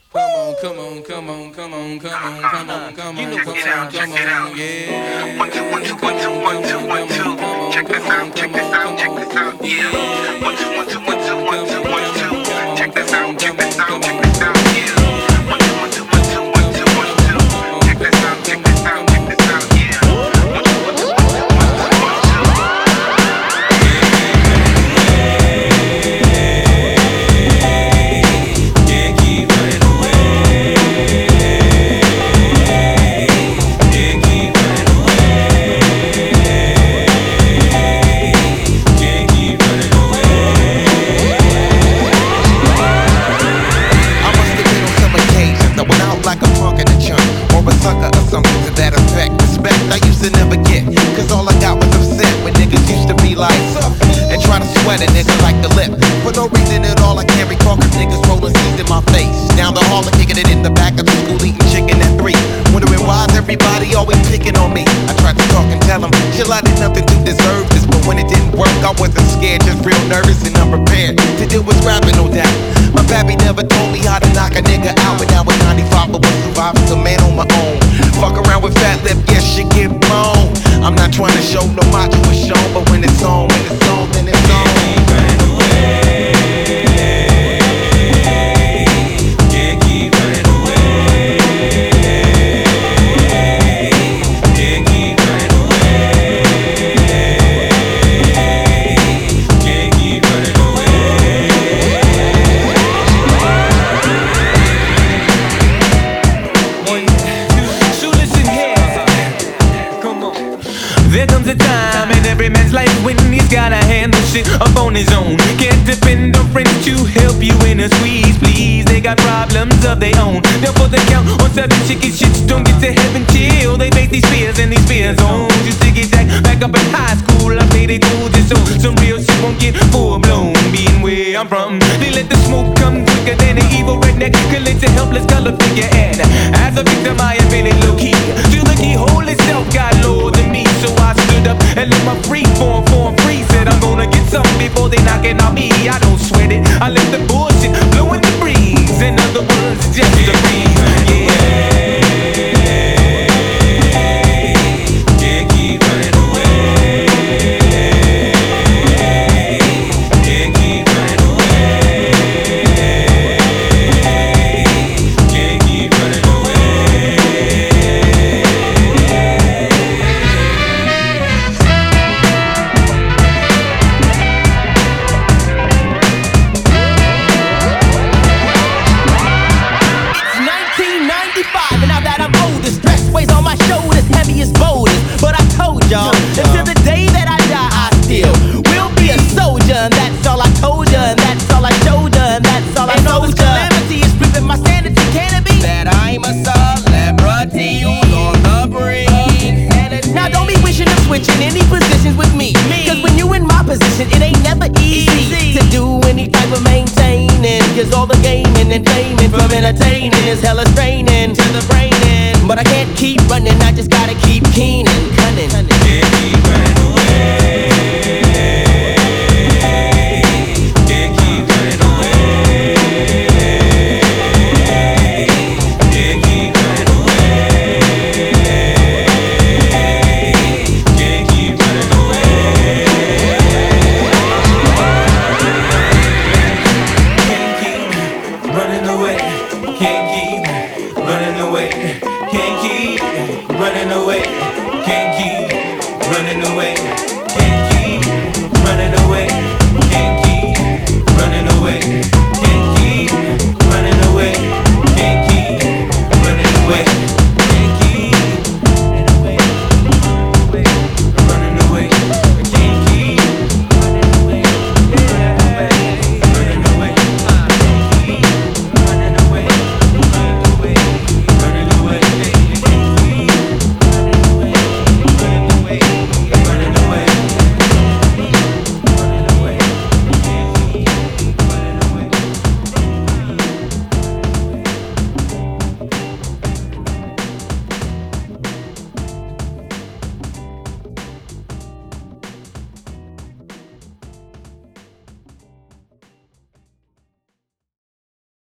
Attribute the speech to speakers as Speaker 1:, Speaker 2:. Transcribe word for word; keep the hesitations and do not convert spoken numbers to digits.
Speaker 1: Come on, come on, come on, come on, come on, come on, come
Speaker 2: You
Speaker 1: on,
Speaker 2: know
Speaker 1: come
Speaker 2: what's
Speaker 1: on,
Speaker 2: up. Check
Speaker 1: come
Speaker 2: it
Speaker 1: on,
Speaker 2: out.
Speaker 1: yeah.
Speaker 2: One, two, one, two,
Speaker 1: Come
Speaker 2: one, two,
Speaker 1: on,
Speaker 2: one,
Speaker 1: come
Speaker 2: two,
Speaker 1: on,
Speaker 2: one,
Speaker 1: come
Speaker 2: two.
Speaker 1: on, come on,
Speaker 2: Check this
Speaker 1: come
Speaker 2: out,
Speaker 1: on,
Speaker 2: check
Speaker 1: come
Speaker 2: this
Speaker 1: on,
Speaker 2: out,
Speaker 1: come
Speaker 2: check
Speaker 1: on.
Speaker 2: this out. Yeah. One, two, one, two, one,
Speaker 1: Come
Speaker 2: two,
Speaker 1: on,
Speaker 2: one,
Speaker 1: come
Speaker 2: two,
Speaker 1: on,
Speaker 2: one,
Speaker 1: come
Speaker 2: two.
Speaker 1: on, come on,
Speaker 2: Check this
Speaker 1: come
Speaker 2: out,
Speaker 1: on,
Speaker 2: check
Speaker 1: come
Speaker 2: this
Speaker 1: on,
Speaker 2: out,
Speaker 1: come
Speaker 2: check
Speaker 1: on.
Speaker 2: this out. Yeah. One, two, one, two, one, two, one, two, one, two. Check this out, check this out, check this out. Yeah. One, two, one, two, one, two, one, two, one, two.
Speaker 3: I must have been on some occasions. I went out like a punk in a chunk, or a sucker or something to that effect. Respect I used to never get, cause all I got was upset when niggas used to be like, and try to sweat a nigga like the lip. For no reason at all, I can't recall cause niggas rolling seeds in my face. Down the hall and kicking it in the back of the school, eating chicken at three. Wondering why's everybody always picking on me. I tried to talk and tell them, chill, I did nothing to deserve this. But when it didn't work, I wasn't scared, just real nervous and unprepared to deal with rapping, no doubt. My pappy never told me how to knock a nigga out, but now at ninety-five, but was surviving a man on my own. Fuck around with fat lip, yes, shit get blown. I'm not trying to show no macho is shown, but when it's on, when it's on, then it's on.
Speaker 2: So listen here. Come on. There comes a time in every man's life when he's gotta handle shit up on his own. Can't depend on friends to help you in a squeeze, please. They got problems of their own. Therefore they count on certain chicken shits. Don't get to heaven till they face these fears and these fear zones. Used to get jacked back up in high school. I say they do just so some real shit won't get full blown. Being where I'm from, they let the smoke come quicker than an evil redneck. Collect a helpless color figure, and as a victim I have been in low key. Till the keyhole itself got lower than me, so I stood up and let my free form form free. Said I'm gonna get something before they knock it on me. I don't sweat it, I let the bullshit blow in the breeze. In other words, it's just a breeze. Yeah.
Speaker 4: nineteen ninety-five, and now that I'm older, stress weighs on my shoulders, heavy as boulders. But I told y'all, until the day that I die, I still will be a soldier. And that's all I told ya, and that's all I showed ya, and that's all I know. This calamity is stripping my sanity. Can it be that I'm a celebrity on the brink? Now don't be wishing of switching any positions with me, cause when you in my position, it ain't never easy to do any type of maintaining. Cause all the gaming and faming from entertaining is hella straining to the brain. But I can't keep running, I just gotta keep keen and cunning.
Speaker 2: Can't keep running away. Can't keep running away. Can't keep running away. Can't keep running away. Can't keep running away. Can't keep running away. Can't keep running away. Can't keep running away.